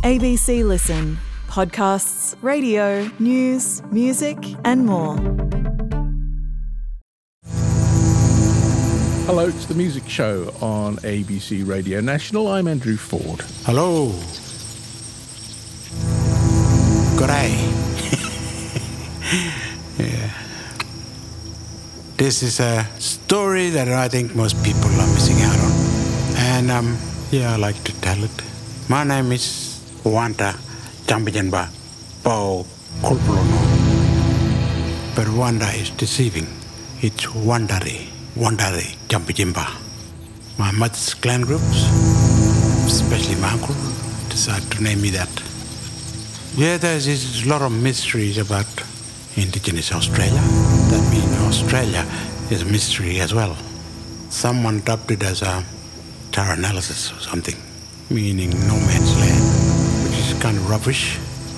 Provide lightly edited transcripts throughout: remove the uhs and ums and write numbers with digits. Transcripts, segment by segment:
ABC Listen. Podcasts, radio, news, music and more. Hello, it's The Music Show on ABC Radio National. I'm Andrew Ford. Hello. Good day. Yeah. This is a story that I think most people are missing out on. And I like to tell it. My name is Wanda Jambijanba Pau Kulpulono. But Wanda is deceiving. It's Wandari Jambijanba. My mother's clan groups, especially my uncle, decided to name me that. Yeah, there's a lot of mysteries about Indigenous Australia. That means Australia is a mystery as well. Someone dubbed it as a Terra Analysis or something, meaning no man's land, which is kind of rubbish.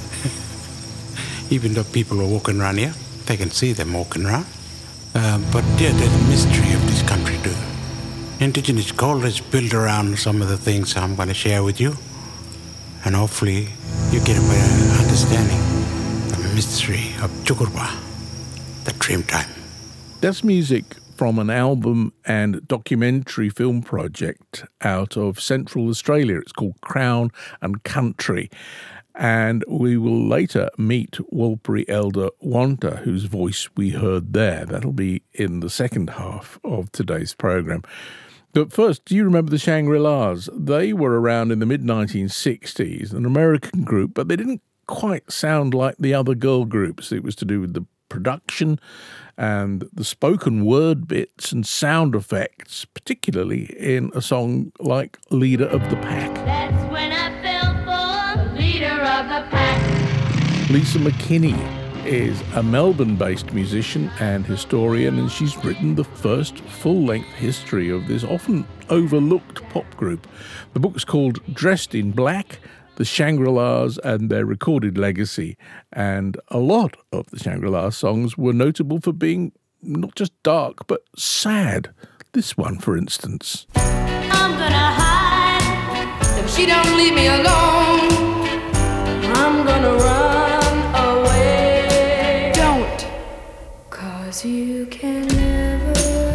Even though people are walking around here, they can see them walking around. But yeah, there's a mystery of this country too. Indigenous culture is built around some of the things I'm going to share with you. And hopefully you get a better understanding of the mystery of Chukurba, the Dreamtime. That's music from an album and documentary film project out of Central Australia. It's called Crown and Country. And we will later meet Warlpiri elder Wanda, whose voice we heard there. That'll be in the second half of today's programme. But first, do you remember the Shangri-Las? They were around in the mid-1960s, an American group, but they didn't quite sound like the other girl groups. It was to do with the production and the spoken word bits and sound effects, particularly in a song like Leader of the Pack. That's when I fell for Leader of the Pack. Lisa McKinney is a Melbourne-based musician and historian, and she's written the first full-length history of this often overlooked pop group. The book's called Dressed in Black, The Shangri-Las and Their Recorded Legacy, and a lot of the Shangri-La songs were notable for being not just dark, but sad. This one, for instance. I'm gonna hide if she don't leave me alone. I'm gonna run away. Don't, 'cause you can never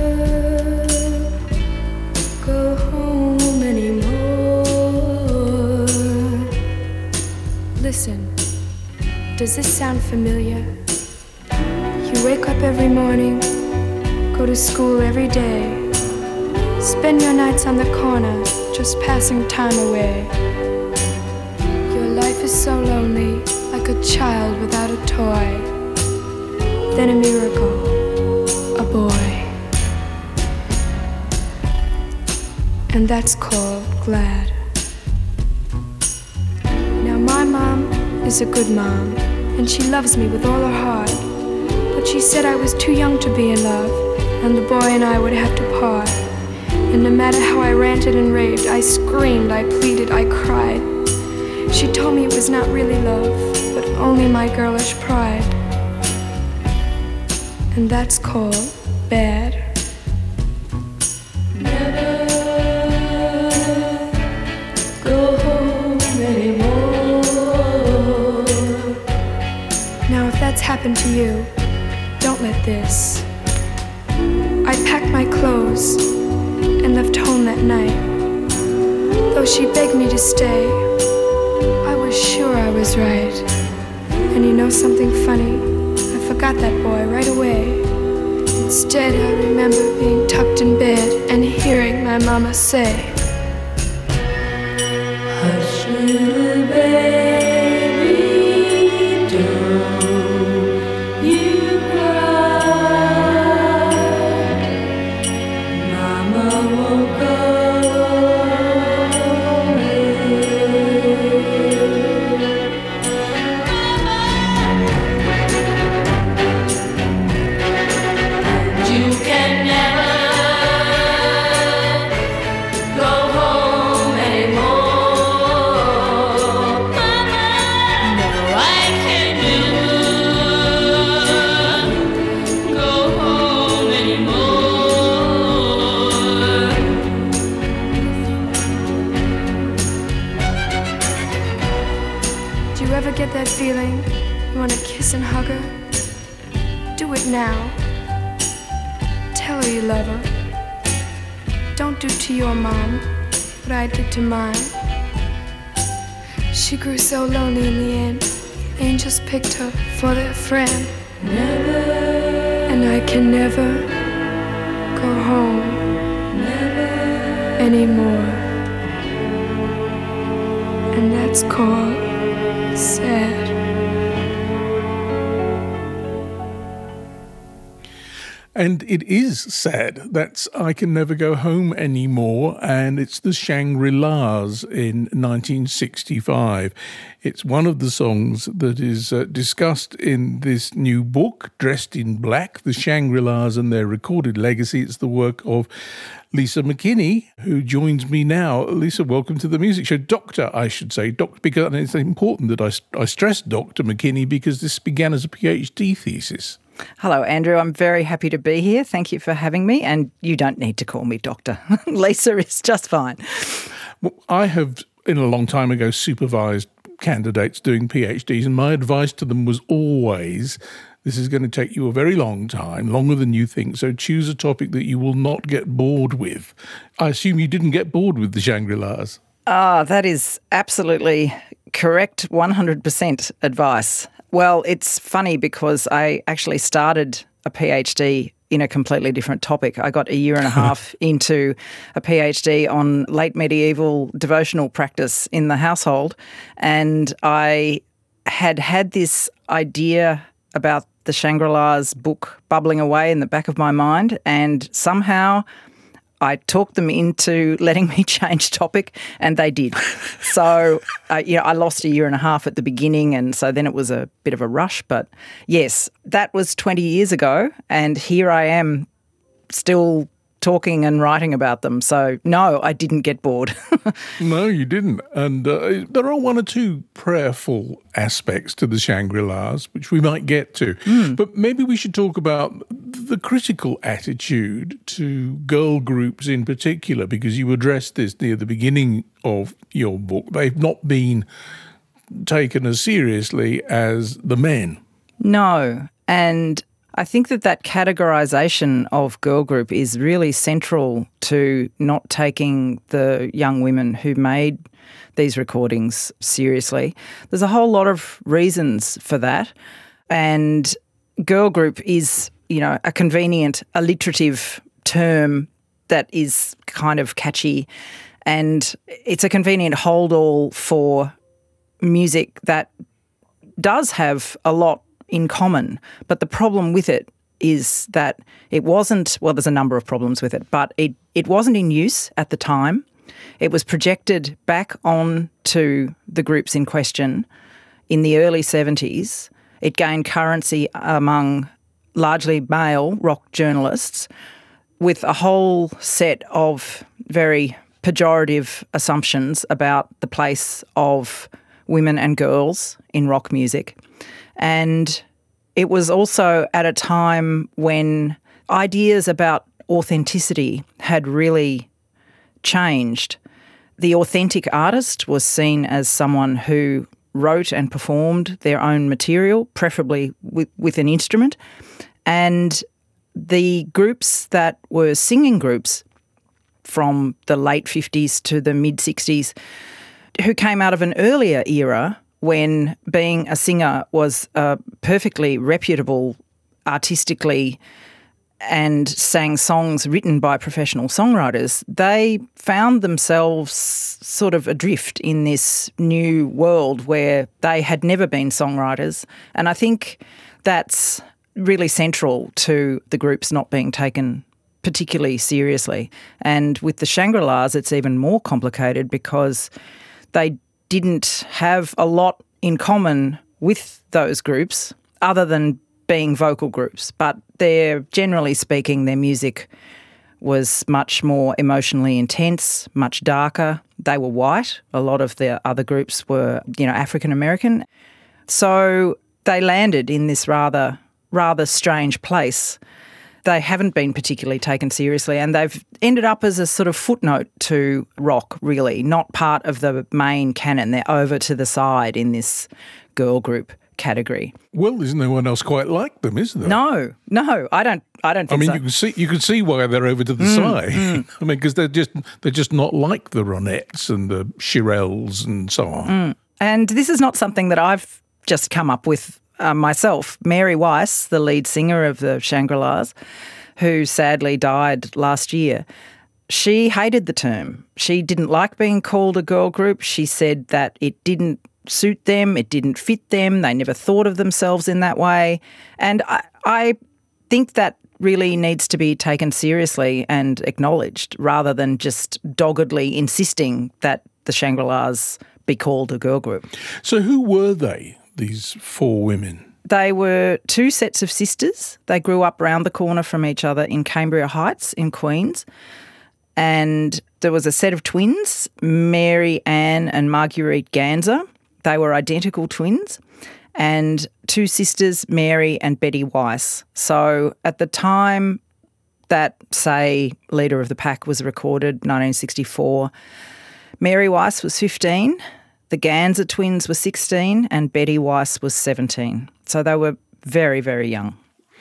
go home anymore. Listen, does this sound familiar? You wake up every morning, go to school every day, spend your nights on the corner, just passing time away. Your life is so lonely, like a child without a toy. Then a miracle, a boy. And that's called glad. Now my mom is a good mom, and she loves me with all her heart. But she said I was too young to be in love, and the boy and I would have to part. And no matter how I ranted and raved, I screamed, I pleaded, I cried. She told me it was not really love, but only my girlish pride. And that's called bad. Never go home anymore. Now if that's happened to you, don't let this. I packed my clothes and left home that night. Though she begged me to stay, I was sure I was right. And you know something funny? I forgot that boy right away. Instead, I remember being tucked in bed and hearing my mama say, Hush, little baby, don't you cry. Mama won't go away. You can never go you ever get that feeling you want to kiss and hug her? Do it now. Tell her you love her. Don't do to your mom what I did to mine. She grew so lonely in the end. Angels picked her for their friend. Never. And I can never go home. Never. Anymore. And that's called sad. And it is sad. That's I Can Never Go Home Anymore, and it's the Shangri-Las in 1965. It's one of the songs that is discussed in this new book, Dressed in Black, The Shangri-Las and Their Recorded Legacy. It's the work of Lisa McKinney, who joins me now. Lisa, welcome to the Music Show. Doctor, I should say. Because and it's important that I stress Dr. McKinney because this began as a PhD thesis. Hello, Andrew. I'm very happy to be here. Thank you for having me. And you don't need to call me doctor. Lisa is just fine. Well, I have, in a long time ago, supervised candidates doing PhDs, and my advice to them was always, this is going to take you a very long time, longer than you think, so choose a topic that you will not get bored with. I assume you didn't get bored with the Shangri-Las. That is absolutely correct, 100% advice. Well, it's funny because I actually started a PhD in a completely different topic. I got a year and a half into a PhD on late medieval devotional practice in the household, and I had this idea about the Shangri-Las book bubbling away in the back of my mind, and somehow I talked them into letting me change topic, and they did. So, I lost a year and a half at the beginning, and so then it was a bit of a rush. But yes, that was 20 years ago, and here I am still talking and writing about them. So, no, I didn't get bored. No, you didn't. And there are one or two prayerful aspects to the Shangri-Las, which we might get to. But maybe we should talk about the critical attitude to girl groups in particular, because you addressed this near the beginning of your book. They've not been taken as seriously as the men. No, and I think that categorisation of girl group is really central to not taking the young women who made these recordings seriously. There's a whole lot of reasons for that, and girl group is, a convenient, alliterative term that is kind of catchy, and it's a convenient hold-all for music that does have a lot in common. But the problem with it is that it wasn't, well, there's a number of problems with it, but it wasn't in use at the time. It was projected back on to the groups in question in the early 70s. It gained currency among largely male rock journalists with a whole set of very pejorative assumptions about the place of women and girls in rock music. And it was also at a time when ideas about authenticity had really changed. The authentic artist was seen as someone who wrote and performed their own material, preferably with an instrument. And the groups that were singing groups from the late 50s to the mid-60s, who came out of an earlier era when being a singer was perfectly reputable artistically and sang songs written by professional songwriters, they found themselves sort of adrift in this new world where they had never been songwriters. And I think that's really central to the groups not being taken particularly seriously. And with the Shangri-Las, it's even more complicated because they didn't have a lot in common with those groups other than being vocal groups, but generally speaking, their music was much more emotionally intense, much darker. They were white. A lot of the other groups were, African American. So they landed in this rather strange place. they haven't been particularly taken seriously, and they've ended up as a sort of footnote to rock, really, not part of the main canon. They're over to the side in this girl group category. Well, there's no one else quite like them, is there? No, I don't think I mean, so. you can see why they're over to the side. I mean, because they're just not like the Ronettes and the Shirelles and so on. And this is not something that I've just come up with myself. Mary Weiss, the lead singer of the Shangri-Las, who sadly died last year, she hated the term. She didn't like being called a girl group. She said that it didn't suit them, it didn't fit them, they never thought of themselves in that way. And I think that really needs to be taken seriously and acknowledged rather than just doggedly insisting that the Shangri-Las be called a girl group. So who were they, these four women? They were two sets of sisters. They grew up round the corner from each other in Cambria Heights in Queens. And there was a set of twins, Mary Ann and Marguerite Ganser. They were identical twins. And two sisters, Mary and Betty Weiss. So at the time that, say, Leader of the Pack was recorded, 1964, Mary Weiss was 15, the Ganser twins were 16, and Betty Weiss was 17. So they were very, very young.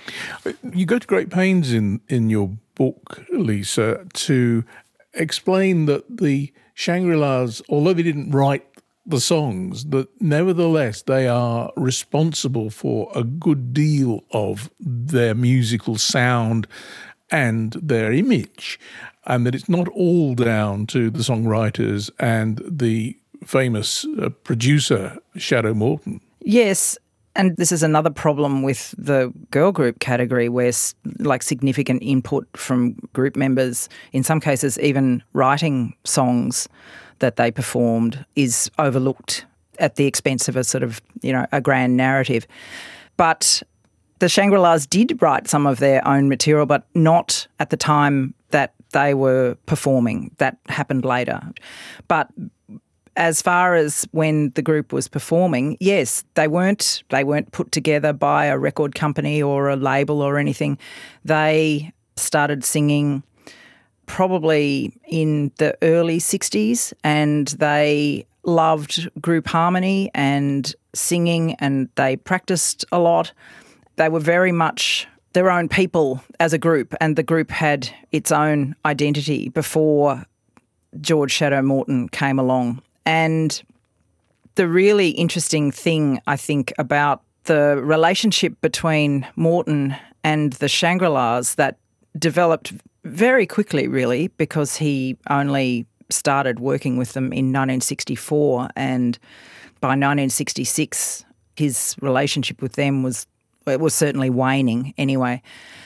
You go to great pains in your book, Lisa, to explain that the Shangri-Las, although they didn't write the songs, that nevertheless they are responsible for a good deal of their musical sound and their image, and that it's not all down to the songwriters and the famous producer, Shadow Morton. Yes, and this is another problem with the girl group category where like significant input from group members, in some cases even writing songs that they performed, is overlooked at the expense of a sort of, a grand narrative. But the Shangri-Las did write some of their own material, but not at the time that they were performing. That happened later. But as far as when the group was performing, yes, they weren't put together by a record company or a label or anything. They started singing probably in the early 60s, and they loved group harmony and singing, and they practiced a lot. They were very much their own people as a group, and the group had its own identity before George Shadow Morton came along. And the really interesting thing, I think, about the relationship between Morton and the Shangri-Las that developed very quickly, really, because he only started working with them in 1964, and by 1966 his relationship with them was certainly waning anyway.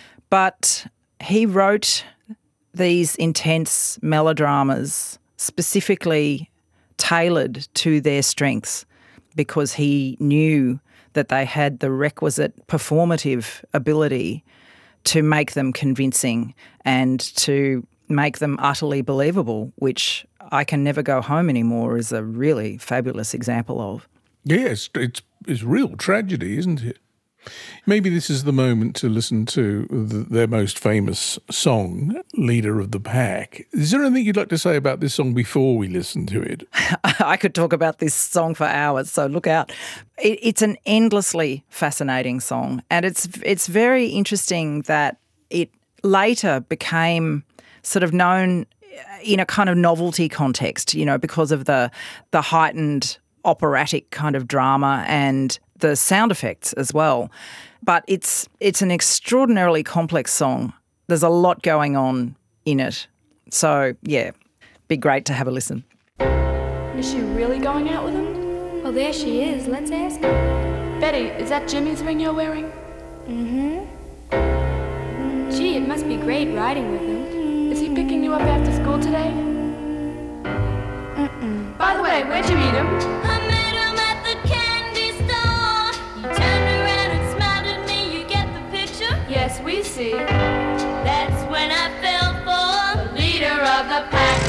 But he wrote these intense melodramas specifically tailored to their strengths because he knew that they had the requisite performative ability to make them convincing and to make them utterly believable, which I Can Never Go Home Anymore is a really fabulous example of. Yes, it's real tragedy, isn't it? Maybe this is the moment to listen to their most famous song, Leader of the Pack. Is there anything you'd like to say about this song before we listen to it? I could talk about this song for hours, so look out. It's an endlessly fascinating song, and it's very interesting that it later became sort of known in a kind of novelty context, because of the heightened operatic kind of drama and the sound effects as well. But it's an extraordinarily complex song. There's a lot going on in it. So, yeah, be great to have a listen. Is she really going out with him? Well, there she is. Let's ask her. Betty, is that Jimmy's ring you're wearing? Mm-hmm. Gee, it must be great riding with him. Is he picking you up after school today? Mm-mm. By the way, where'd you meet him? I met him at the candy store. He turned around and smiled at me. You get the picture? Yes, we see. That's when I fell for The leader of the pack.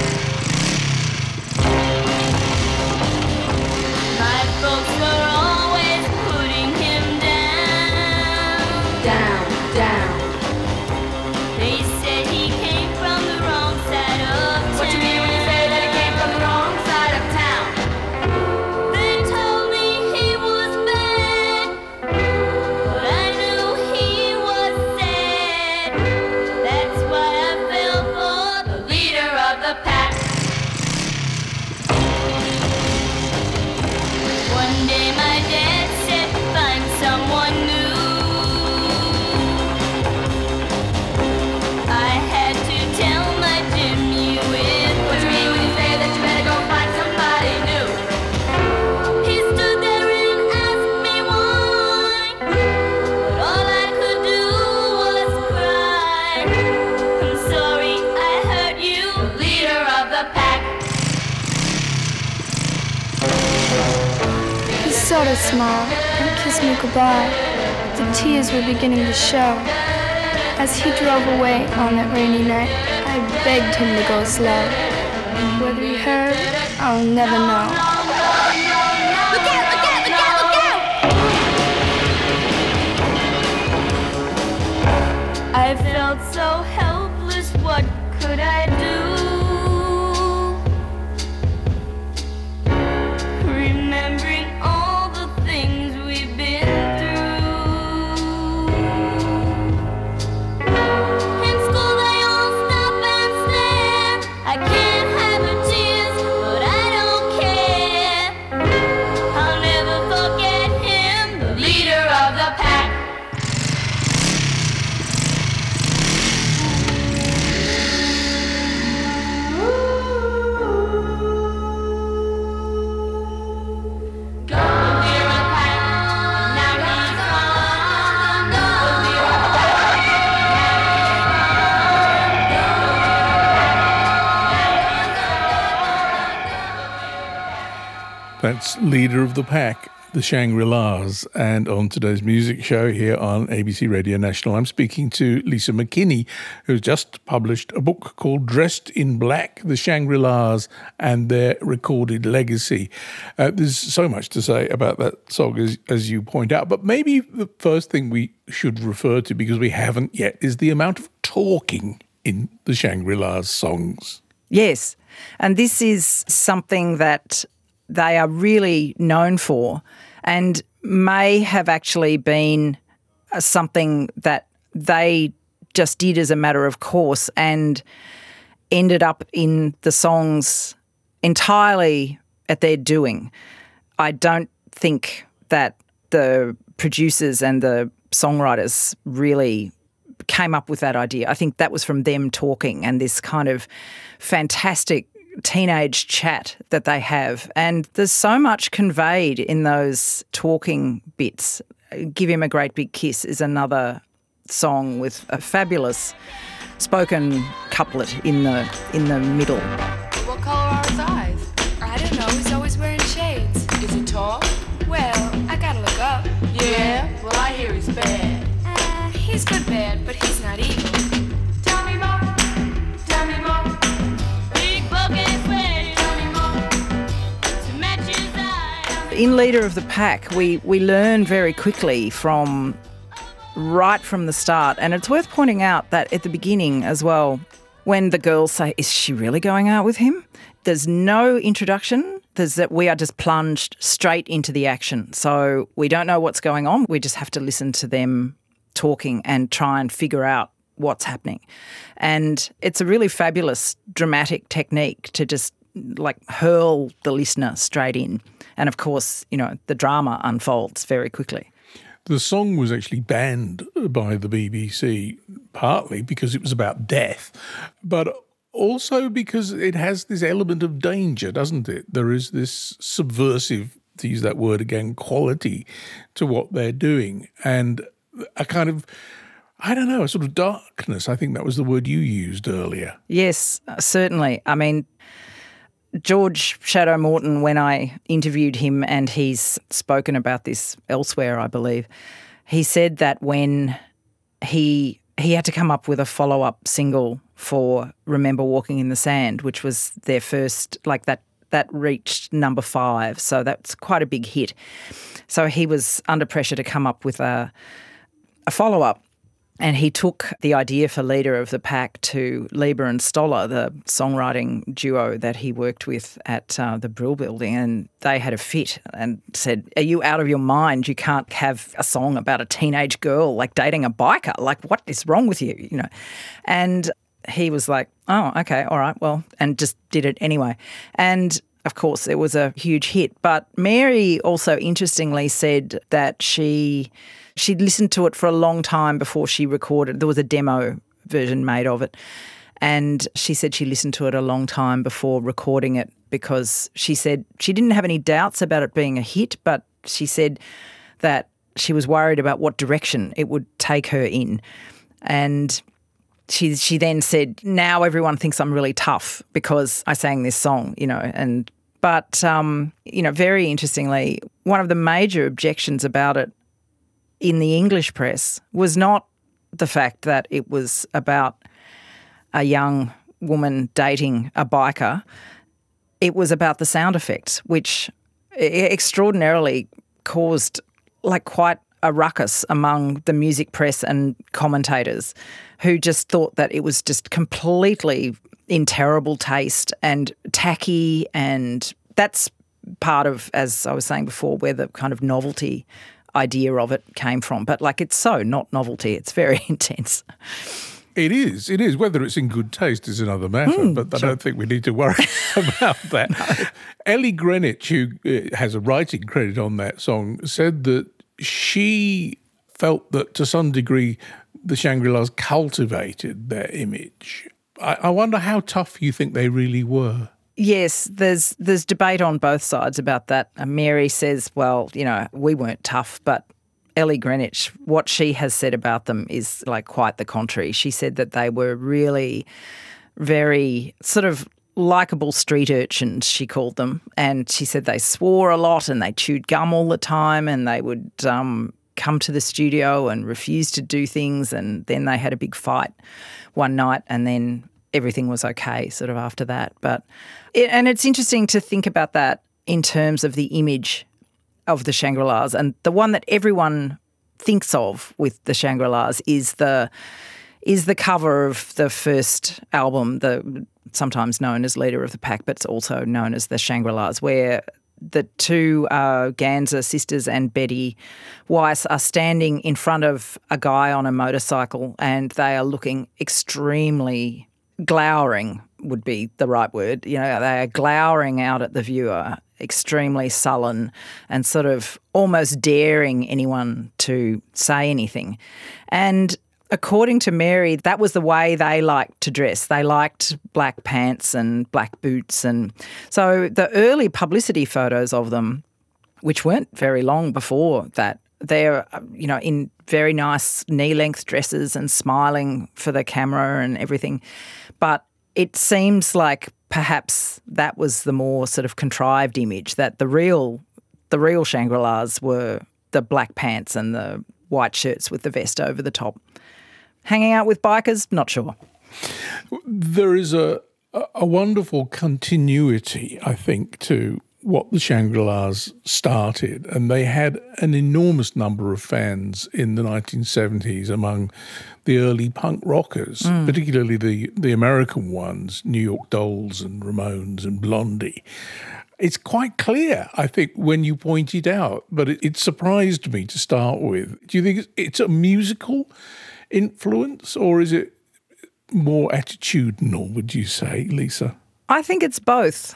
my folks were always putting him down. Down, down. sort of small, and kissed me goodbye. The tears were beginning to show. As he drove away on that rainy night, I begged him to go slow. Whether he heard, I'll never know. Look out, look out, look out, look out! I felt so helpless, what could I do? Remembering all the things we've been through. In school they all stop and stare. I can't have her tears, but I don't care. I'll never forget him, the leader of the pack. That's Leader of the Pack, the Shangri-Las. And on today's music show here on ABC Radio National, I'm speaking to Lisa McKinney, who's just published a book called Dressed in Black, the Shangri-Las and Their Recorded Legacy. There's so much to say about that song, as you point out, but maybe the first thing we should refer to, because we haven't yet, is the amount of talking in the Shangri-Las songs. Yes, and this is something that they are really known for and may have actually been something that they just did as a matter of course and ended up in the songs entirely at their doing. I don't think that the producers and the songwriters really came up with that idea. I think that was from them talking and this kind of fantastic teenage chat that they have. And there's so much conveyed in those talking bits. Give Him a Great Big Kiss is another song with a fabulous spoken couplet in the middle. What color are his eyes? I don't know, he's always wearing shades. Is he tall? Well, I gotta look up. Yeah, well I hear he's bad. He's good bad, but he's not evil. Tell me more, tell me more. Big bucket sweaty, tell me more. To match his eyes. In Leader of the Pack, we learn very quickly right from the start, and it's worth pointing out that at the beginning as well, when the girls say, is she really going out with him? There's no introduction. There's that we are just plunged straight into the action. So we don't know what's going on. We just have to listen to them talking and try and figure out what's happening. And it's a really fabulous dramatic technique to just like hurl the listener straight in. And of course, you know, the drama unfolds very quickly. The song was actually banned by the BBC, partly because it was about death, but also because it has this element of danger, doesn't it? There is this subversive, to use that word again, quality to what they're doing, and a kind of, I don't know, a sort of darkness. I think that was the word you used earlier. Yes, certainly. I mean, George Shadow Morton, when I interviewed him, and he's spoken about this elsewhere, I believe, he said that when he had to come up with a follow-up single for Remember Walking in the Sand, which was their first, like that reached number 5, so that's quite a big hit. So he was under pressure to come up with a follow-up. And he took the idea for Leader of the Pack to Lieber and Stoller, the songwriting duo that he worked with at the Brill Building, and they had a fit and said, are you out of your mind? You can't have a song about a teenage girl like dating a biker. Like, what is wrong with you? You know? And he was like, oh, okay, all right, well, and just did it anyway. And of course, it was a huge hit. But Mary also interestingly said that she'd listened to it for a long time before she recorded. There was a demo version made of it. And she said she listened to it a long time before recording it because she said she didn't have any doubts about it being a hit, but she said that she was worried about what direction it would take her in. And she then said, now everyone thinks I'm really tough because I sang this song, you know, and But, very interestingly, one of the major objections about it in the English press was not the fact that it was about a young woman dating a biker. It was about the sound effects, which extraordinarily caused quite a ruckus among the music press and commentators who just thought that it was just completely in terrible taste and tacky, and that's part of, as I was saying before, where the kind of novelty idea of it came from. But it's so not novelty, it's very intense. It is. Whether it's in good taste is another matter, but I don't think we need to worry about that. No. Ellie Greenwich, who has a writing credit on that song, said that she felt that to some degree the Shangri-Las cultivated their image. I wonder how tough you think they really were. Yes, there's debate on both sides about that. Mary says, well, we weren't tough, but Ellie Greenwich, what she has said about them is quite the contrary. She said that they were really very sort of likeable street urchins, she called them, and she said they swore a lot and they chewed gum all the time, and they would come to the studio and refuse to do things, and then they had a big fight one night, and then everything was okay sort of after that. And it's interesting to think about that in terms of the image of the Shangri-Las, and the one that everyone thinks of with the Shangri-Las is the cover of the first album, sometimes known as Leader of the Pack, but it's also known as the Shangri-Las, where the two Ganser sisters and Betty Weiss are standing in front of a guy on a motorcycle, and they are looking extremely glowering, would be the right word. They are glowering out at the viewer, extremely sullen and sort of almost daring anyone to say anything. And according to Mary, that was the way they liked to dress. They liked black pants and black boots. And so the early publicity photos of them, which weren't very long before that, they're, in very nice knee-length dresses and smiling for the camera and everything. But it seems like perhaps that was the more sort of contrived image, that the real Shangri-Las were the black pants and the white shirts with the vest over the top. Hanging out with bikers? Not sure. There is a wonderful continuity, I think, to what the Shangri-Las started, and they had an enormous number of fans in the 1970s among the early punk rockers, particularly the American ones, New York Dolls and Ramones and Blondie. It's quite clear, I think, when you point it out, but it surprised me to start with. Do you think it's a musical influence, or is it more attitudinal, would you say, Lisa? I think it's both,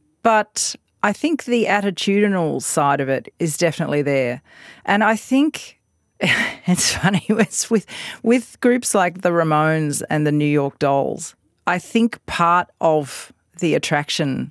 but I think the attitudinal side of it is definitely there. And I think it's funny, it's with groups like the Ramones and the New York Dolls, I think part of the attraction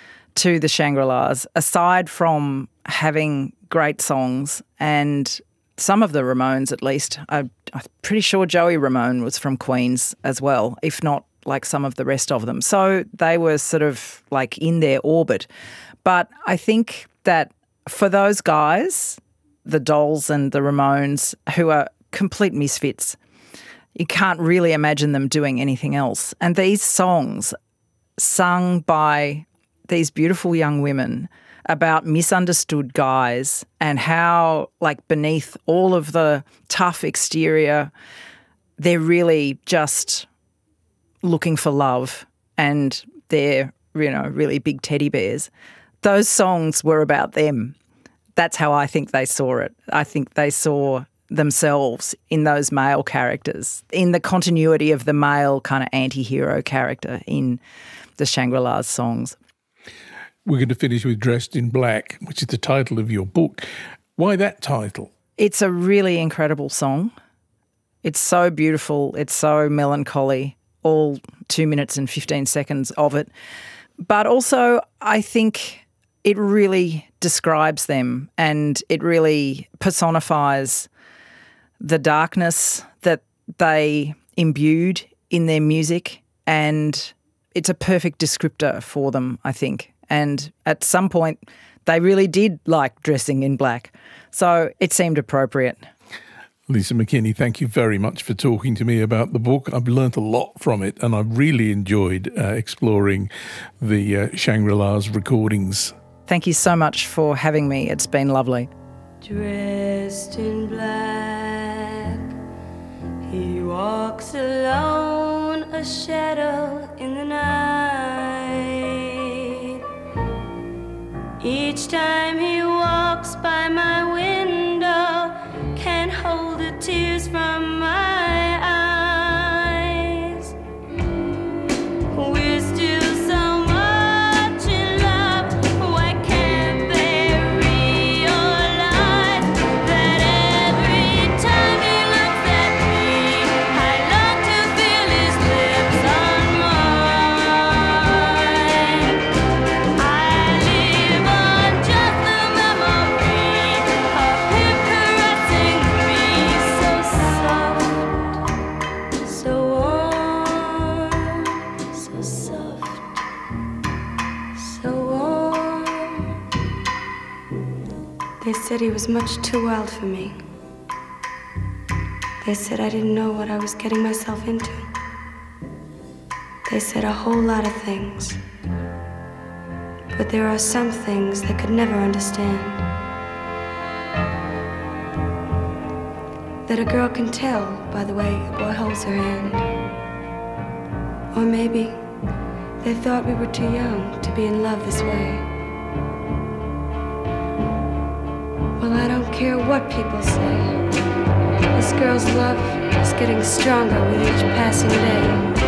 to the Shangri-Las, aside from having great songs, and some of the Ramones at least, I'm pretty sure Joey Ramone was from Queens as well, if not like some of the rest of them. So they were sort of in their orbit. But I think that for those guys, the Dolls and the Ramones, who are complete misfits, you can't really imagine them doing anything else. And these songs sung by these beautiful young women about misunderstood guys and how, beneath all of the tough exterior, they're really just looking for love, and they're, really big teddy bears. Those songs were about them. That's how I think they saw it. I think they saw themselves in those male characters, in the continuity of the male kind of anti-hero character in the Shangri-Las songs. We're going to finish with Dressed in Black, which is the title of your book. Why that title? It's a really incredible song. It's so beautiful. It's so melancholy, all 2 minutes and 15 seconds of it. But also I think it really describes them, and it really personifies the darkness that they imbued in their music, and it's a perfect descriptor for them, I think. And at some point, they really did like dressing in black. So it seemed appropriate. Lisa McKinney, thank you very much for talking to me about the book. I've learnt a lot from it, and I've really enjoyed exploring the Shangri-La's recordings. Thank you so much for having me. It's been lovely. Dressed in black, he walks alone, a shadow in the night. Each time he walks by my window, can't hold the tears from my eyes. We're still so much in love, why can't they realize that every time he looks at me, I long to feel his lips on mine. I live on just the memory of him caressing me so soft, so warm, so soft, so warm. They said he was much too wild for me. They said I didn't know what I was getting myself into. They said a whole lot of things. But there are some things they could never understand. That a girl can tell by the way a boy holds her hand. Or maybe they thought we were too young to be in love this way. Well, I don't care what people say. This girl's love is getting stronger with each passing day.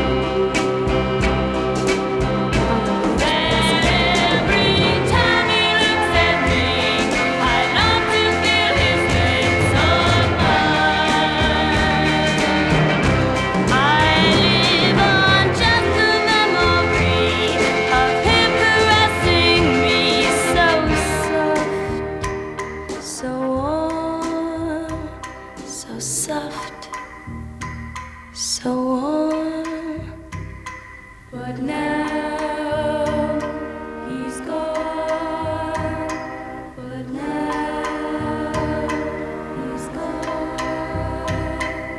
But now he's gone. But now he's gone.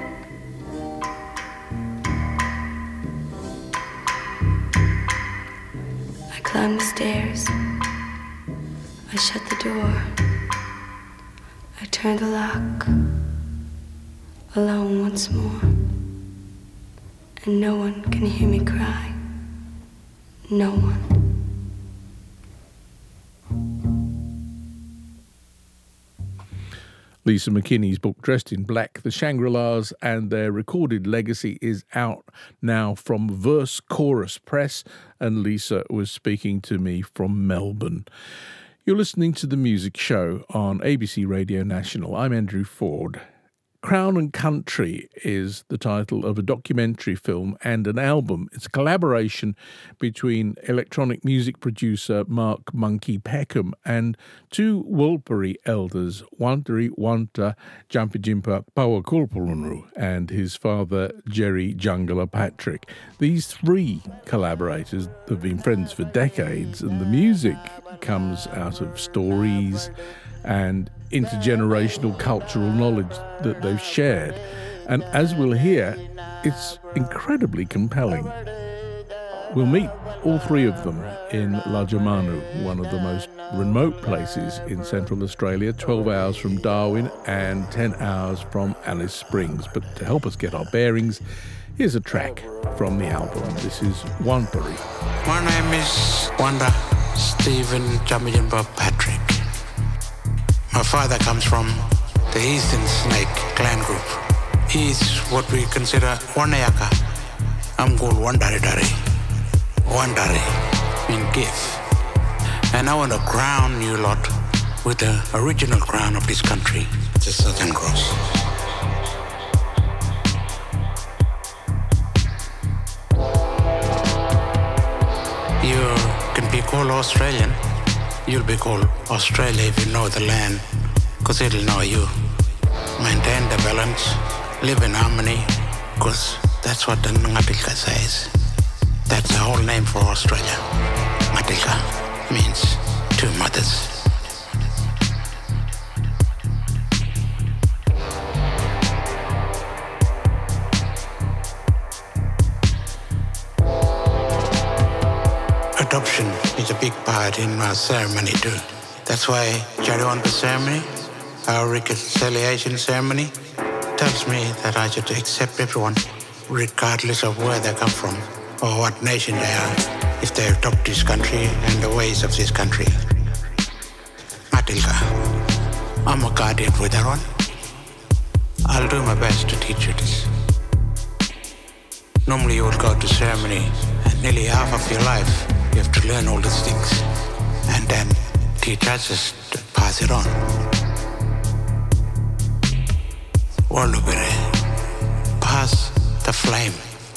I climbed the stairs. I shut the door. I turned the lock. Alone once more. And no one can hear me cry. No one. Lisa McKinney's book, Dressed in Black, The Shangri-Las and Their Recorded Legacy, is out now from Verse Chorus Press, and Lisa was speaking to me from Melbourne. You're listening to The Music Show on ABC Radio National. I'm Andrew Ford. Crown and Country is the title of a documentary film and an album. It's a collaboration between electronic music producer Mark Monkey Peckham and two Warlpiri elders, Wantari Wanta Jampijimpa Pawakulpulunru and his father Jerry Jungala Patrick. These three collaborators have been friends for decades, and the music comes out of stories and intergenerational cultural knowledge that they've shared. And as we'll hear, it's incredibly compelling. We'll meet all three of them in Lajamanu, one of the most remote places in Central Australia, 12 hours from Darwin and 10 hours from Alice Springs. But to help us get our bearings, here's a track from the album. This is Warlpiri. My name is Wanda Stephen Jampijimpa Patrick. My father comes from the Eastern Snake clan group. He's what we consider Wanayaka. I'm called Wandari. Wandari means gift. And I want to crown you lot with the original crown of this country, the Southern Cross. You can be called Australian. You'll be called Australia if you know the land, because it'll know you. Maintain the balance, live in harmony, because that's what the Ngatilka says. That's the whole name for Australia, Ngatilka. means two mothers. Adoption is a big part in our ceremony too. That's why Chariwanta ceremony, our reconciliation ceremony, tells me that I should accept everyone, regardless of where they come from or what nation they are, if they adopt this country and the ways of this country. Matilda, I'm a guardian with everyone. I'll do my best to teach you this. Normally you would go to ceremony and nearly half of your life you have to learn all these things and then teach others to pass it on. Walubere, pass the flame.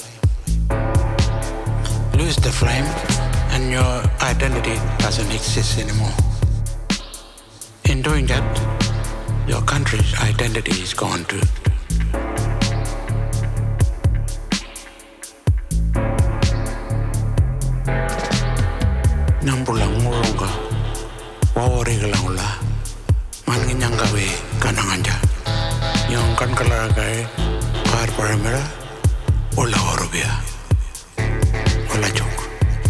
Lose the flame and your identity doesn't exist anymore. In doing that, your country's identity is gone too. Nambulang murunga, wawarigalangula, manginyangawe kananganja. Yung kan kalagay, paramira, wala orubia, wala joke.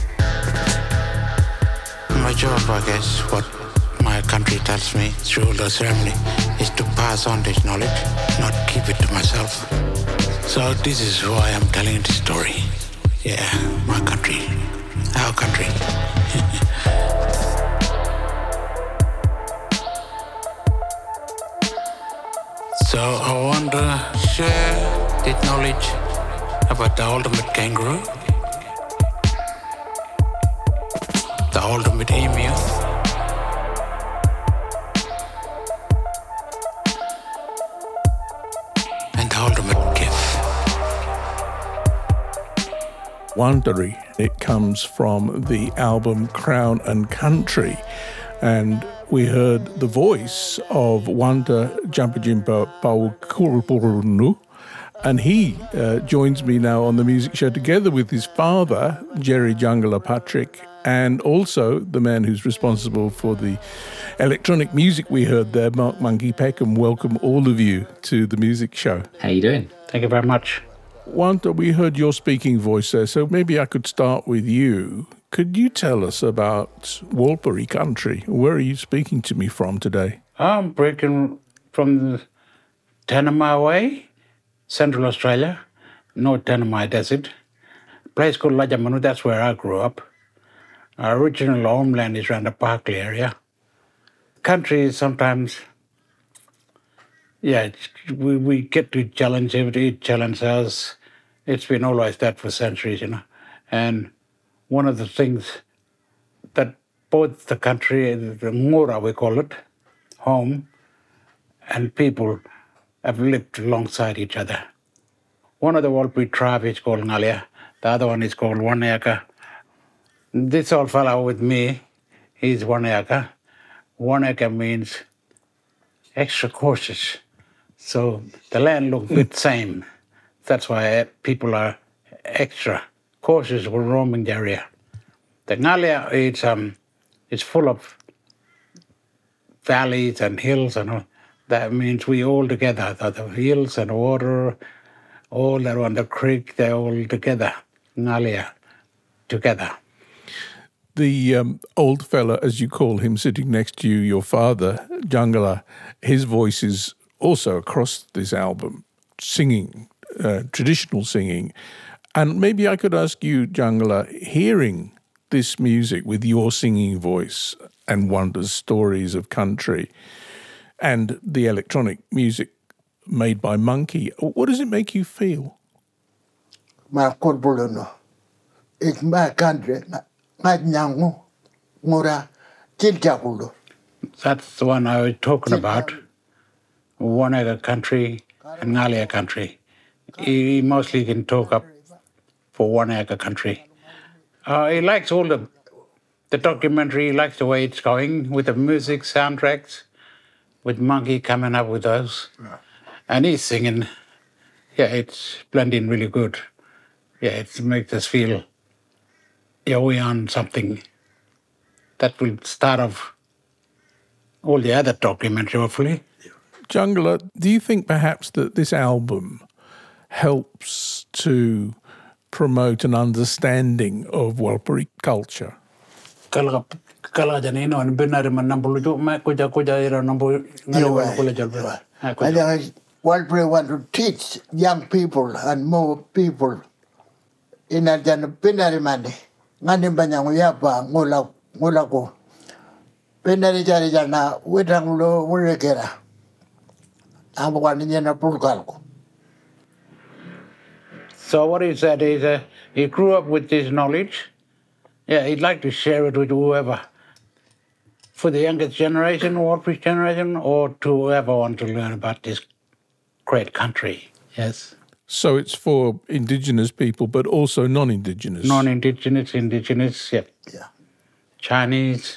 My job, I guess, what my country tells me through the ceremony is to pass on this knowledge, not keep it to myself. So this is why I'm telling this story. Yeah, my country, our country. So I want to share this knowledge about the ultimate kangaroo, the ultimate emu, and the ultimate gift. Wandari. It comes from the album Crown and Country. And we heard the voice of Wanta Jampajimpa Paukurupurunu, and he joins me now on the music show together with his father, Jerry Jungala Patrick, and also the man who's responsible for the electronic music we heard there, Mark Monkey Peckham. Welcome all of you to the music show. How you doing? Thank you very much. Wanta, we heard your speaking voice there, so maybe I could start with you. Could you tell us about Warlpiri country? Where are you speaking to me from today? I'm breaking from the Tanami Way, Central Australia, North Tanami Desert. A place called Lajamanu, that's where I grew up. Our original homeland is around the Parkley area. Country is sometimes, we get to challenge it challenge us. It's been always that for centuries, And one of the things that both the country, the Mura we call it, home, and people have lived alongside each other. One of the Warlpiri tribe is called Ngalia, the other one is called Wanayaka. This old fellow with me, he's Wanayaka. Wanayaka means extra cautious. So the land looks a bit same. That's why people are extra cautious when roaming the area. The Ngalia, it's full of valleys and hills and all. That means we all together. The hills and water, all that on the creek, they're all together. Ngalia, together. The old fella, as you call him, sitting next to you, your father, Jungala, his voice is also across this album, singing, traditional singing. And maybe I could ask you, Jungala, hearing this music with your singing voice and Wanda's stories of country and the electronic music made by Monkey, what does it make you feel? My country, it's my country. That's the one I was talking about. Wanaka country and Ngalia country. He mostly can talk up for Wanaka country. He likes all the documentary, he likes the way it's going with the music soundtracks, with Monkey coming up with those. Yeah. And he's singing. Yeah, it's blending really good. Yeah, it makes us feel, we're on something that will start off all the other documentary, hopefully. Jungler, do you think perhaps that this album helps to promote an understanding of Warlpiri culture? Kala janino an benar man nambulu jo ma kuja ira nambu ngalo kula jalba. I think Warlpiri want to teach young people and more people in a jan benar mani ngani banyang yapa ngola ko. Benar jari jana wedang lo wurekera. Abukan jana pulkalko. So what he said is he grew up with this knowledge. Yeah, he'd like to share it with whoever. For the youngest generation, Warlpiri generation, or to whoever want to learn about this great country. Yes. So it's for Indigenous people, but also non-Indigenous? Non-Indigenous, Indigenous, yeah. Chinese,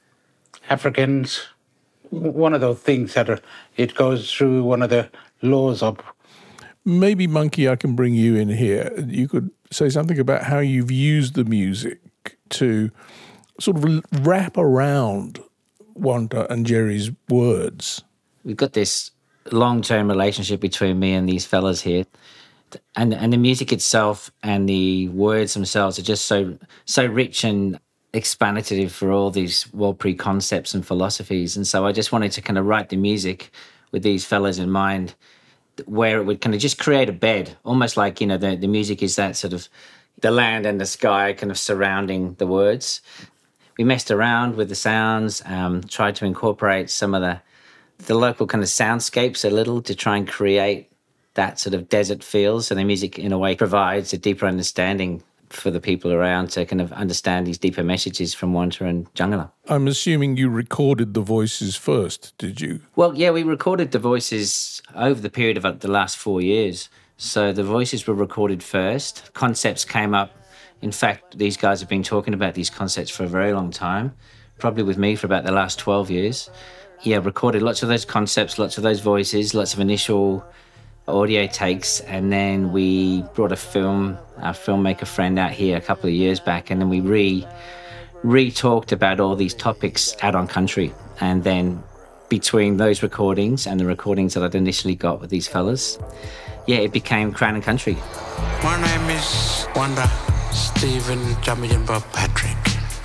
Africans. One of those things that it goes through one of the laws of... Maybe, Monkey, I can bring you in here. You could say something about how you've used the music to sort of wrap around Wanda and Jerry's words. We've got this long-term relationship between me and these fellas here. And the music itself and the words themselves are just so rich and explanative for all these Warlpiri concepts and philosophies. And so I just wanted to kind of write the music with these fellas in mind, where it would kind of just create a bed, almost like, you know, the music is that sort of the land and the sky kind of surrounding the words. We messed around with the sounds, tried to incorporate some of the local kind of soundscapes a little to try and create that sort of desert feel. So the music, in a way, provides a deeper understanding for the people around to kind of understand these deeper messages from Wanta and Jungler. I'm assuming you recorded the voices first, did you? Well, yeah, we recorded the voices over the period of the last 4 years. So the voices were recorded first. Concepts came up. In fact, these guys have been talking about these concepts for a very long time, probably with me for about the last 12 years. Yeah, recorded lots of those concepts, lots of those voices, lots of initial audio takes, and then we brought our filmmaker friend out here a couple of years back, and then we re-talked about all these topics out on country. And then between those recordings and the recordings that I'd initially got with these fellas, yeah, it became Crown and Country. My name is Wanda Stephen Jamijanba Patrick.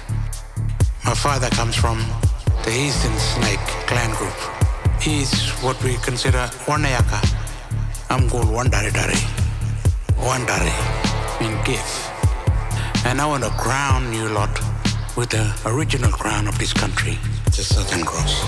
My father comes from the Eastern Snake clan group. He's what we consider Wanayaka. I'm called Wandari Dari. Wandari means gift. And I want to crown you lot with the original crown of this country, the Southern Cross.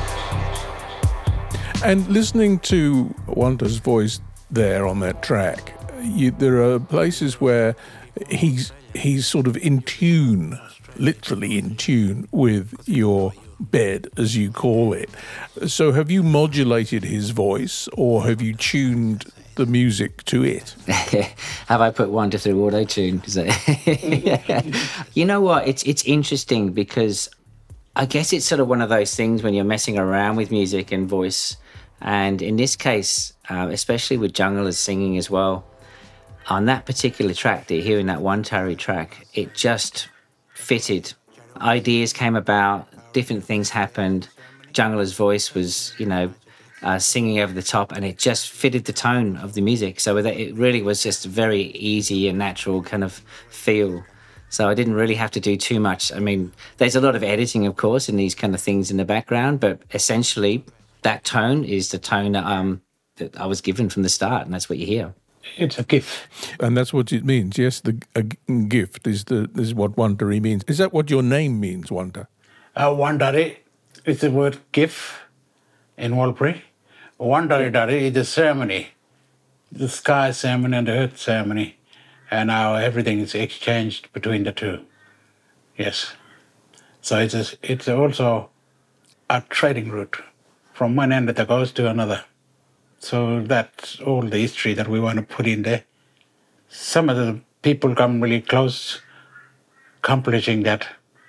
And listening to Wanda's voice there on that track, there are places where he's sort of in tune, literally in tune with your bed, as you call it. So have you modulated his voice, or have you tuned the music to it? Have I put Wanda through auto-tune? You know what? It's interesting because I guess it's sort of one of those things when you're messing around with music and voice. And in this case, especially with Jungler's singing as well, on that particular track that you're hearing, that Wantari track, it just fitted. Ideas came about, different things happened. Jungler's voice was, singing over the top, and it just fitted the tone of the music. So it really was just a very easy and natural kind of feel. So I didn't really have to do too much. I mean, there's a lot of editing, of course, and these kind of things in the background, but essentially that tone is the tone that I was given from the start, and that's what you hear. It's a gift. And that's what it means, yes? A gift is what Wandari means. Is that what your name means, Wanda? Wandari is the word gift in Warlpiri. Wandari Dari is a ceremony, the sky ceremony and the earth ceremony, and how everything is exchanged between the two. Yes. So it's also a trading route from one end of the coast to another. So that's all the history that we want to put in there. Some of the people come really close accomplishing that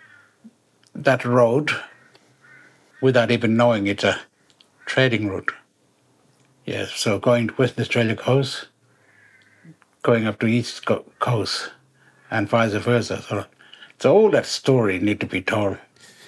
road without even knowing it's a trading route. Yes, so going to Western Australia coast, going up to East Coast, and vice versa. So all that story need to be told.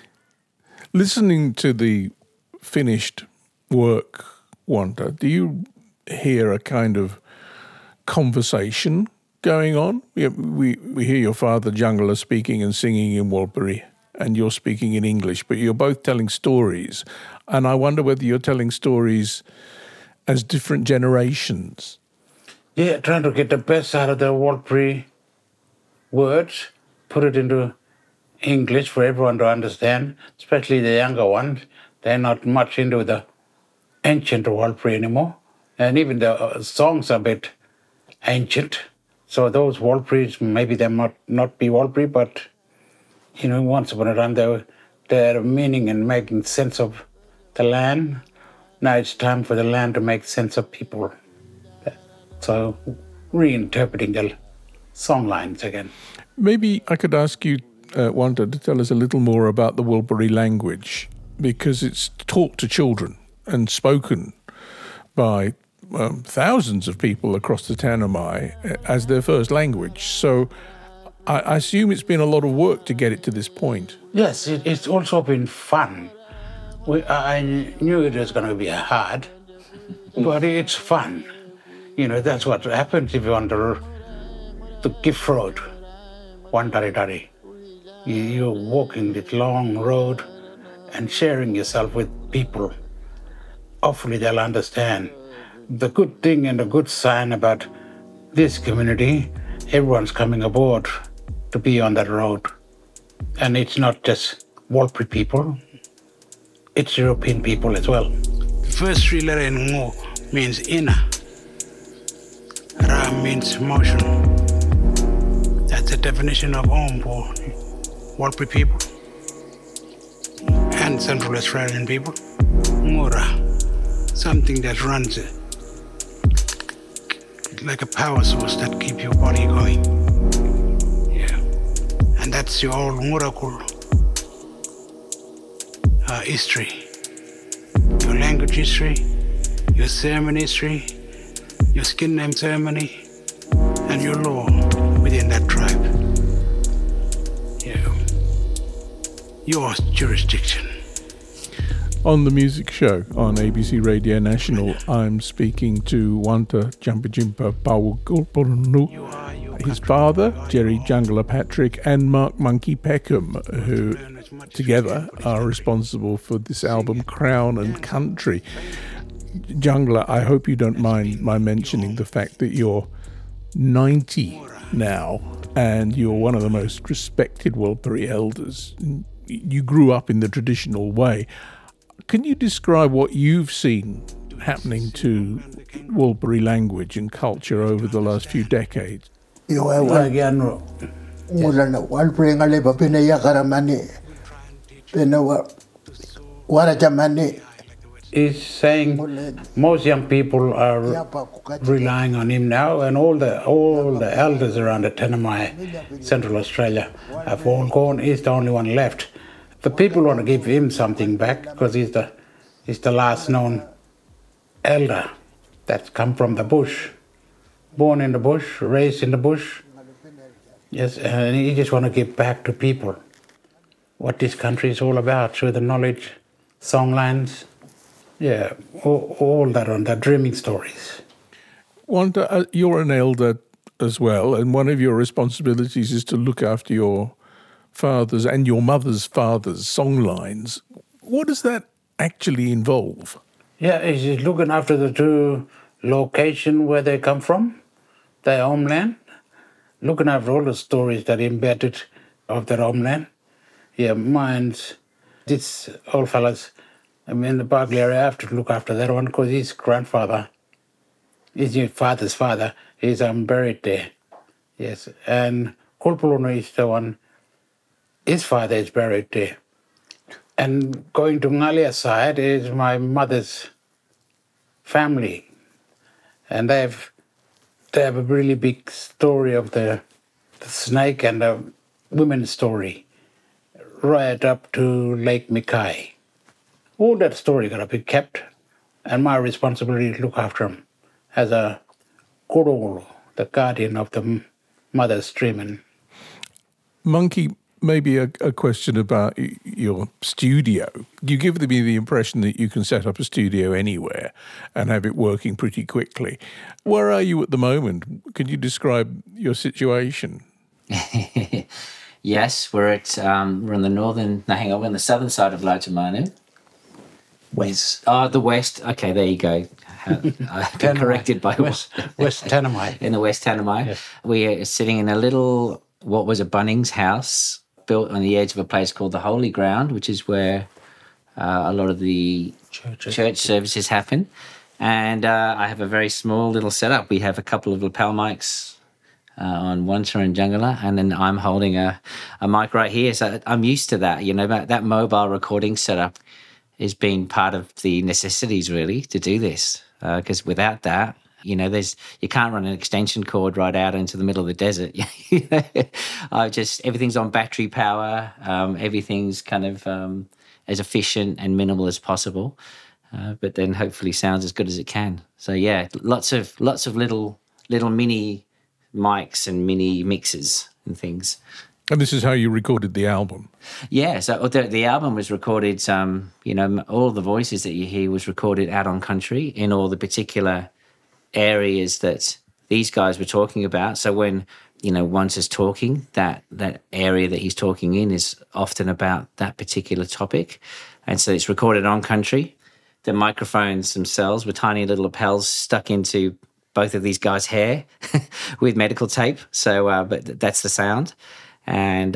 Listening to the finished work, Wanta, do you hear a kind of conversation going on? We hear your father, Jungler, speaking and singing in Warlpiri, and you're speaking in English, but you're both telling stories. And I wonder whether you're telling stories as different generations. Yeah, trying to get the best out of the Warlpiri words, put it into English for everyone to understand, especially the younger ones. They're not much into the ancient Warlpiri anymore. And even the songs are a bit ancient. So those Warlpiris, maybe they might not be Warlpiri, but, you know, once upon a time they had a meaning in making sense of the land. Now it's time for the land to make sense of people. So reinterpreting the song lines again. Maybe I could ask you, Wanta, to tell us a little more about the Warlpiri language, because it's taught to children and spoken by thousands of people across the Tanami as their first language. So I assume it's been a lot of work to get it to this point. Yes, it's also been fun. I knew it was going to be hard, but it's fun. You know, that's what happens if you want to give road, one dari. You're walking this long road and sharing yourself with people. Hopefully they'll understand. The good thing and the good sign about this community, everyone's coming aboard to be on that road. And it's not just Warlpiri people, it's European people as well. The first three letters in Ngo means inner. Ra means motion. That's the definition of Om for Warlpiri people and Central Australian people. Ngora, something that runs like a power source that keeps your body going. Yeah. And that's your old Ngurakul history. Your language history, your ceremony history, your skin name ceremony, and your law within that tribe. Yeah. Your jurisdiction. On the music show on ABC Radio National, I'm speaking to Wanta Jampijimpa Pawukulpornu, his father, Jerry Jungler Patrick, and Mark Monkey Peckham, who together are responsible for this album, Crown and Country. Jungler, I hope you don't mind my mentioning the fact that you're 90 now, and you're one of the most respected Warlpiri elders. You grew up in the traditional way. Can you describe what you've seen happening to Warlpiri language and culture over the last fefew decades? He's saying most young people are relying on him now, and all the elders around the Tanami, Central Australia, have all gone. He's the only one left. The people want to give him something back because he's the last known elder that's come from the bush, born in the bush, raised in the bush. Yes, and he just want to give back to people what this country is all about through the knowledge, songlines, yeah, all that on the dreaming stories. Wanta, you're an elder as well, and one of your responsibilities is to look after your father's and your mother's father's songlines. What does that actually involve? Yeah, he's looking after the two location where they come from, their homeland, looking after all the stories that embedded of their homeland. Yeah, mine's, this old fellas, in the Barkly area, I have to look after that one because his grandfather, his father's father, is buried there. Yes, and Kulpulunu is the one, his father is buried there. And going to Ngalia side is my mother's family. And they have a really big story of the snake and the women's story right up to Lake Mikai. All that story got to be kept, and my responsibility to look after them as a Korolo, the guardian of the mother's stream. Monkey Maybe a question about your studio. You give me the impression that you can set up a studio anywhere and have it working pretty quickly. Where are you at the moment? Can you describe your situation? Yes, we're on the northern. No, hang on, we're on the southern side of Lautamanu. West. Oh, the west. Okay, there you go. I've been corrected by West Tanami. in the West Tanami. Yes. We are sitting in a little, what was a Bunnings house, built on the edge of a place called the Holy Ground, which is where a lot of the church services happen. And I have a very small little setup. We have a couple of lapel mics on Wanta and Jungala, and then I'm holding a mic right here. So I'm used to that. You know, that mobile recording setup has been part of the necessities, really, to do this. Because without that, you know, you can't run an extension cord right out into the middle of the desert. Everything's on battery power. Everything's kind of as efficient and minimal as possible. But then hopefully sounds as good as it can. So yeah, lots of little mini mics and mini mixers and things. And this is how you recorded the album? Yeah, so the album was recorded, all the voices that you hear was recorded out on country in all the particular areas that these guys were talking about. So when, once is talking, that area that he's talking in is often about that particular topic. And so it's recorded on country. The microphones themselves were tiny little lapels stuck into both of these guys' hair with medical tape. So, but that's the sound. And,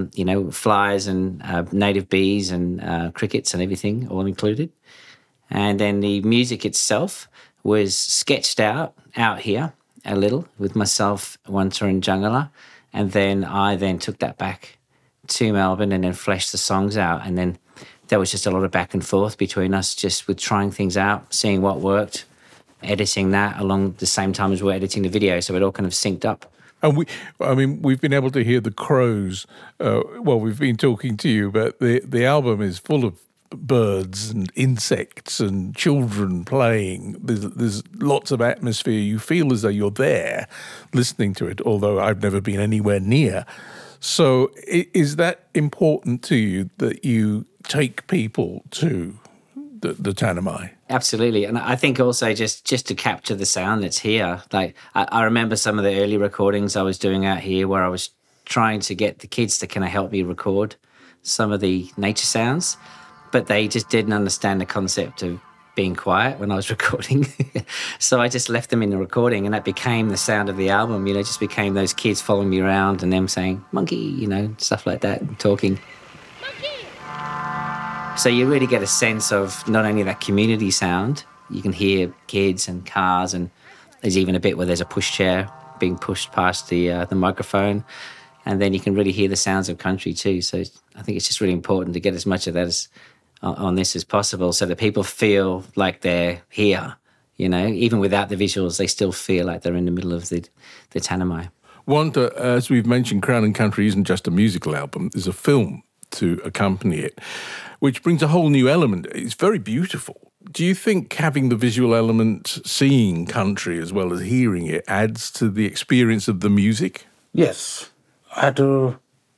flies and native bees and crickets and everything all included. And then the music itself was sketched out here a little with myself, Wanta and Jungala. And then I took that back to Melbourne and then fleshed the songs out. And then there was just a lot of back and forth between us, just with trying things out, seeing what worked, editing that along the same time as we're editing the video. So it all kind of synced up. And we've been able to hear the crows. We've been talking to you, but the album is full of birds and insects and children playing. There's lots of atmosphere. You feel as though you're there listening to it, although I've never been anywhere near. So is that important to you, that you take people to the Tanami? Absolutely. And I think also just to capture the sound that's here. Like I remember some of the early recordings I was doing out here where I was trying to get the kids to kind of help me record some of the nature sounds, but they just didn't understand the concept of being quiet when I was recording. So I just left them in the recording, and that became the sound of the album, just became those kids following me around and them saying, monkey, stuff like that, and talking. So you really get a sense of not only that community sound, you can hear kids and cars, and there's even a bit where there's a pushchair being pushed past the microphone, and then you can really hear the sounds of country too. So I think it's just really important to get as much of that on this as possible, so that people feel like they're here. Even without the visuals, they still feel like they're in the middle of the Tanami. Wanta, as we've mentioned, Crown and Country isn't just a musical album. There's a film to accompany it, which brings a whole new element. It's very beautiful. Do you think having the visual element, seeing country as well as hearing it, adds to the experience of the music? Yes. I had to,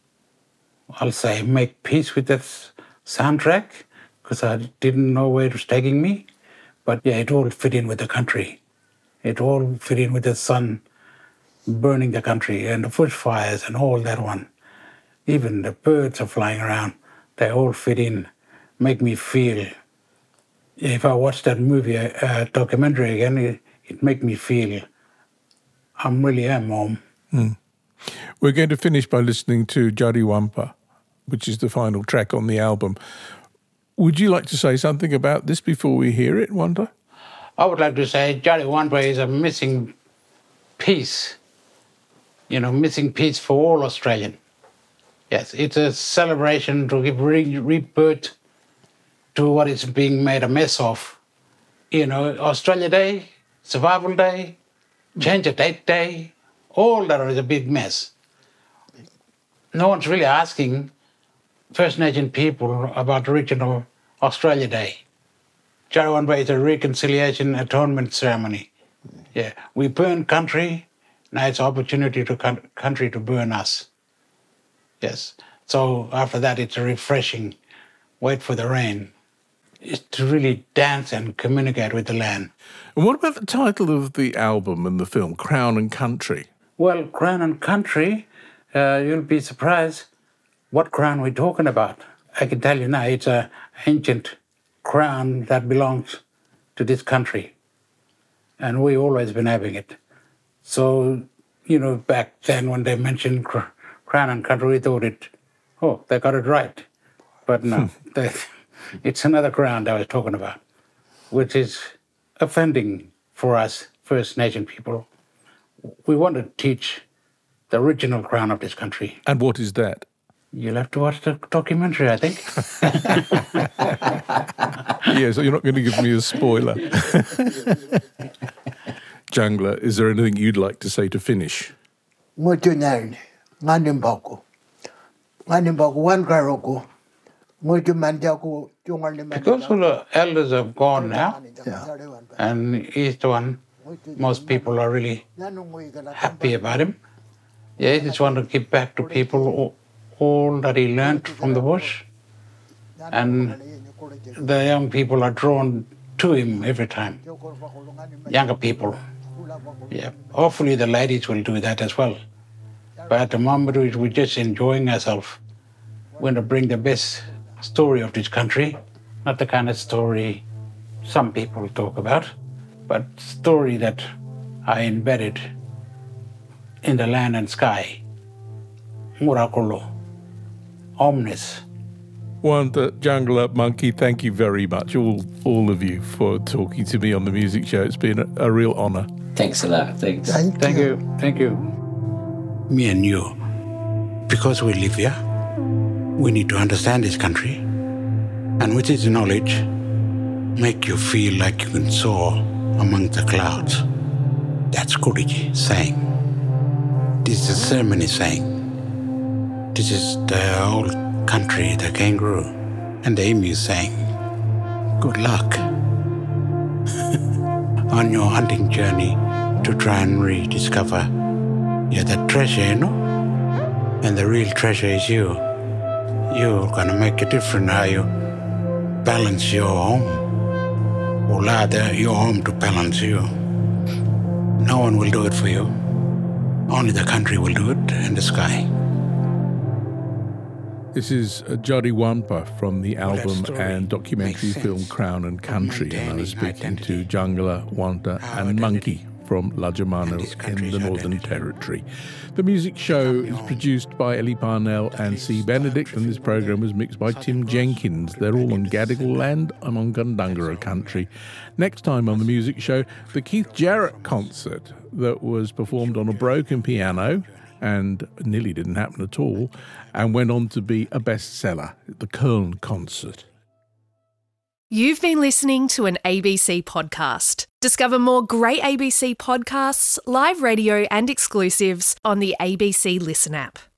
make peace with that soundtrack, because I didn't know where it was taking me. But yeah, it all fit in with the country. It all fit in with the sun burning the country and the bushfires and all that one. Even the birds are flying around. They all fit in, make me feel. If I watch that movie, documentary again, it make me feel I really am home. Mm. We're going to finish by listening to Jadi Wampa, which is the final track on the album. Would you like to say something about this before we hear it, Wanta? I would like to say Jadi Wampa is a missing piece. Missing piece for all Australian. Yes, it's a celebration to give rebirth to what is being made a mess of. Australia Day, Survival Day, Change of Date Day, all that is a big mess. No one's really asking First Nation people about original Australia Day. Jadi Wampa is a reconciliation atonement ceremony. Yeah, we burn country, now it's an opportunity to country to burn us. Yes, So after that, it's a refreshing wait for the rain. It's to really dance and communicate with the land. And what about the title of the album and the film, Crown and Country? Well, Crown and Country, you'll be surprised what crown we're talking about. I can tell you now, it's an ancient crown that belongs to this country. And we've always been having it. So, back then when they mentioned Crown and Country, we thought they got it right. But no, it's another crown that I was talking about, which is offending for us First Nation people. We want to teach the original crown of this country. And what is that? You'll have to watch the documentary, I think. Yeah, so you're not going to give me a spoiler. Jungler, is there anything you'd like to say to finish? Ngutunyan, nganimbaku. Nganimbaku one karoko. Ngutumanjaku jungal. Because all the elders have gone now, and he's the one, most people are really happy about him. Yeah, he just want to give back to people all that he learned from the bush. And the young people are drawn to him every time. Younger people. Yeah, hopefully the ladies will do that as well. But at the moment, we're just enjoying ourselves. We're going to bring the best story of this country, not the kind of story some people talk about, but story that are embedded in the land and sky. Murakolo, omnis. Wanda, Jungler, Monkey, thank you very much, all of you, for talking to me on the music show. It's been a real honour. Thanks a lot. Thanks. Thank you. Thank you. Me and you, because we live here, we need to understand this country. And with this knowledge, make you feel like you can soar among the clouds. That's Kuriji saying. This is the ceremony saying. This is the old country, the kangaroo, and the emu saying, good luck on your hunting journey to try and rediscover the treasure, and the real treasure is you. You're gonna make a difference how you balance your home, or rather your home to balance you. No one will do it for you. Only the country will do it, and the sky. This is Jody Wampa from the album and documentary film Crown and Country, and I was speaking to Jungler, Wanta and Monkey from Lajamano in the Northern Territory. The music show is produced by Ellie Parnell and C. Benedict, and this program was mixed by Tim Jenkins. They're all on Gadigal land. I'm on Gundungurra country. Next time on the music show, the Keith Jarrett concert that was performed on a broken piano and nearly didn't happen at all, and went on to be a bestseller, the Köln concert. You've been listening to an ABC podcast. Discover more great ABC podcasts, live radio and exclusives on the ABC Listen app.